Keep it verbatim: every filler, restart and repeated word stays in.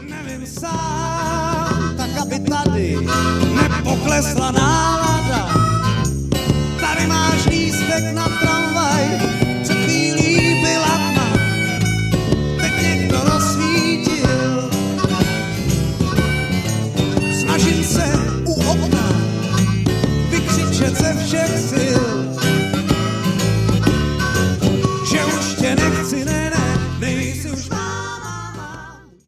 Nevím sám, tak aby tady nepoklesla nálada. Tady máš lístek na tramvaj.